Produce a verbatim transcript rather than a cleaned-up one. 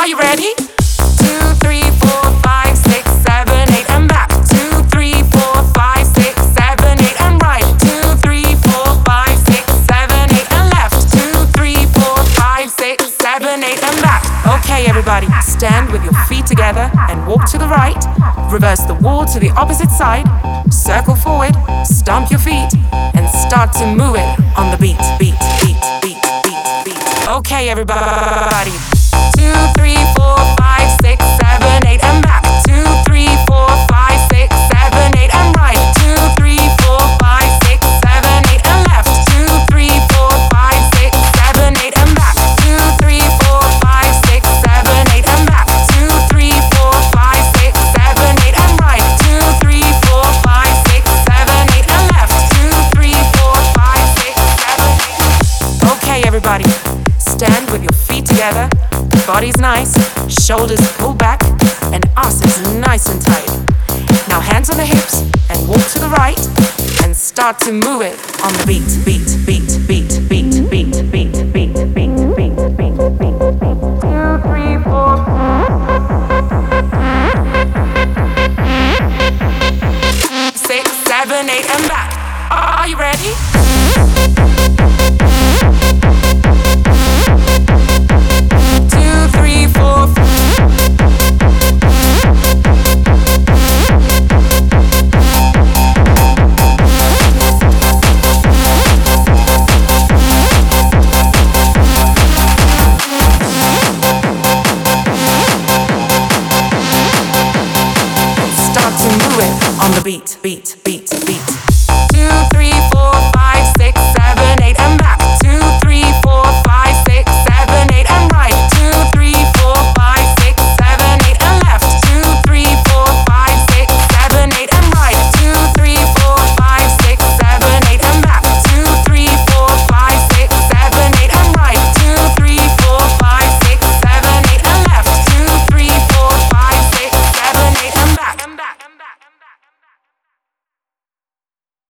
Are you ready? Two, three, four, five, six, seven, eight, and back. Two, three, four, five, six, seven, eight, and right. Two, three, four, five, six, seven, eight, and left. Two, three, four, five, six, seven, eight, and back. Okay, everybody, stand with your feet together and walk to the right. Reverse the wall to the opposite side. Circle forward, stomp your feet, and start to move it on the beat, beat, beat, beat, beat, beat. Okay, everybody. Two, three, four, five, six, seven, eight, and back. Two, three, four, five, six, seven, eight, and right. Two, three, four, five, six, seven, eight, and left. Two, three, four, five, six, seven, eight, and back. Two, three, four, five, six, seven, eight, and back. Two, three, four, five, six, seven, eight, and right. Two, three, four, five, six, seven, eight, and left. Two, three, four, five, six, seven, eight. Okay, everybody, stand with your feet together. Body's nice, shoulders pulled back, and ass is nice and tight. Now hands on the hips and walk to the right, and start to move it on the beat, beat, beat, beat, beat, beat, beat, beat, beat, beat, beat, beat. Two, three, four. Six, seven, eight, and back. Are you ready? On the beat, beat, beat.